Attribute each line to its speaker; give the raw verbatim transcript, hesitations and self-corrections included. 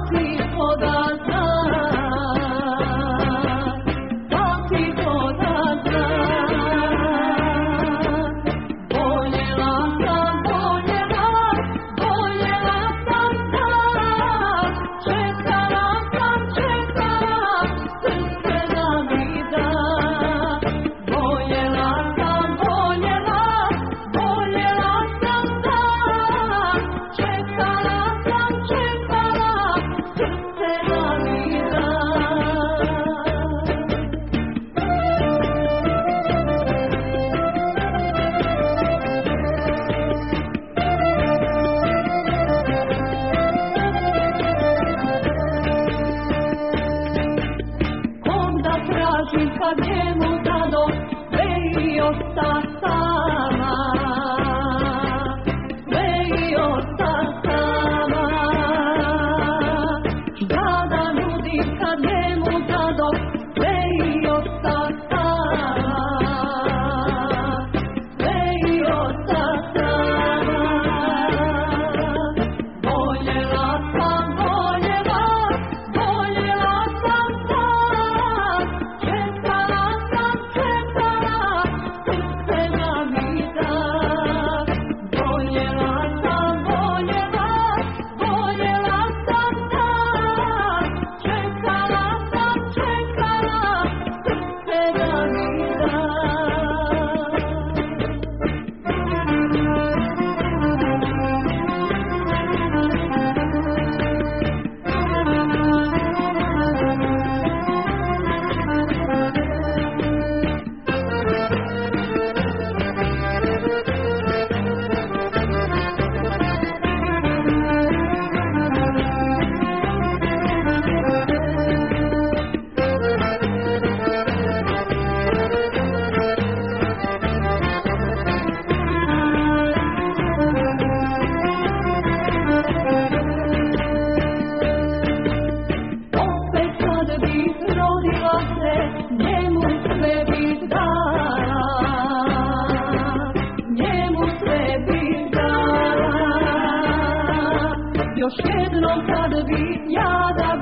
Speaker 1: Kad njemu dado sve i osta sama, sve i osta sama. Šta da nudim kad njemu dado sve i osta sama, sve i osta sama. Voljela sam, voljela, voljela sam sam. Čekala sam, čekala, srce nam i da. Voljela sam, voljela, voljela sam sam. Čekala sam, čekala, srce nam i da. Opet kad bih rodila se, njemu sve bih dala, njemu sve bih dala. Još jednom kad bih ja da